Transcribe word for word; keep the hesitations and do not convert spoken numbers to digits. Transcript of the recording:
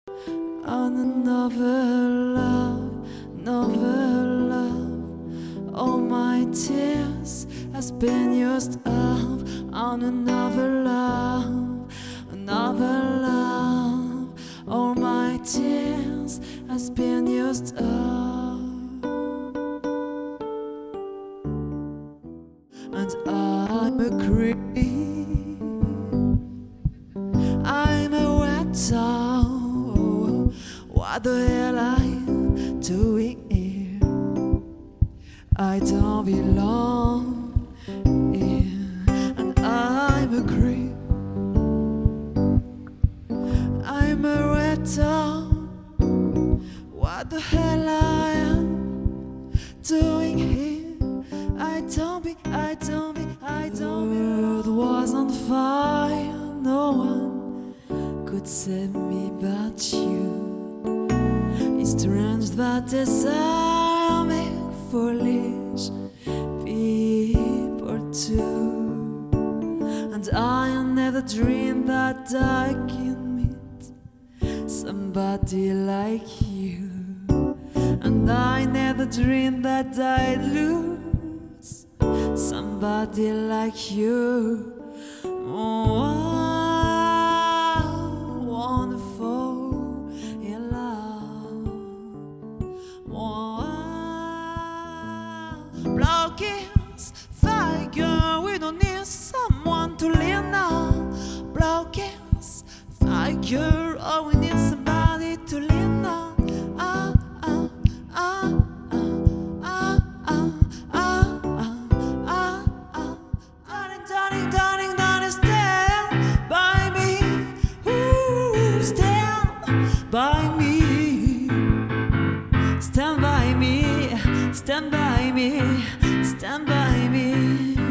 on another love, another love. All my tears has been used up on another love, another love. All my tears has been used up, and I'm a creep. I'm a wet towel. What the hell are you doing here? I don't belong here, and I'm a creep. I'm a wet towel. What the hell I am doing here? I don't be, I don't be, I don't be. The world was on fire. No one could save me but you. It's strange that desire make foolish people too. And I never dreamed that I can meet somebody like you. And I never dreamed that I'd lose somebody like you. Oh, wonderful in love. Oh, blockers, fire, we don't need someone to lean on. Blockers, fire, oh, we need somebody to lean on. Ah, ah, ah, ah, ah, ah, ah, ah, ah. Darling, darling, darling, darling, stand by me. Ooh, stand by me. Stand by me, stand by me, stand by me.